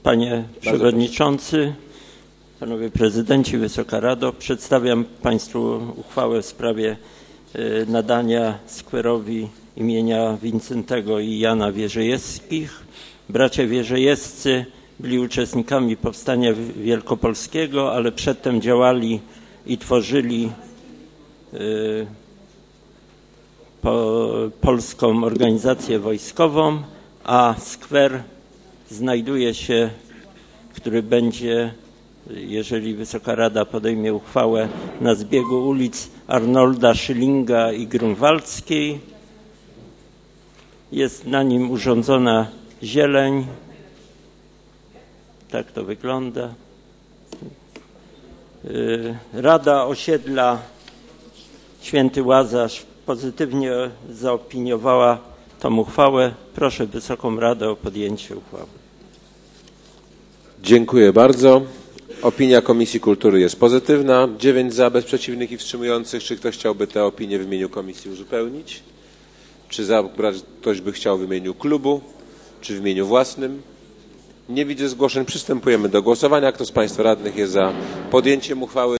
Panie Przewodniczący, Panowie Prezydenci, Wysoka Rado, przedstawiam Państwu uchwałę w sprawie nadania skwerowi imienia Wincentego i Jana Wierzejewskich. Bracia Wierzejewscy byli uczestnikami Powstania Wielkopolskiego, ale przedtem działali i tworzyli polską organizację wojskową, a skwer znajduje się, który będzie, jeżeli Wysoka Rada podejmie uchwałę, na zbiegu ulic Arnolda Schillinga i Grunwaldzkiej. Jest na nim urządzona zieleń. Tak to wygląda. Rada Osiedla Święty Łazarz pozytywnie zaopiniowała tę uchwałę. Proszę Wysoką Radę o podjęcie uchwały. Dziękuję bardzo. Opinia Komisji Kultury jest pozytywna. 9 za, bez przeciwnych i wstrzymujących. Czy ktoś chciałby tę opinię w imieniu komisji uzupełnić? Czy ktoś by chciał w imieniu klubu? Czy w imieniu własnym? Nie widzę zgłoszeń. Przystępujemy do głosowania. Kto z Państwa radnych jest za podjęciem uchwały?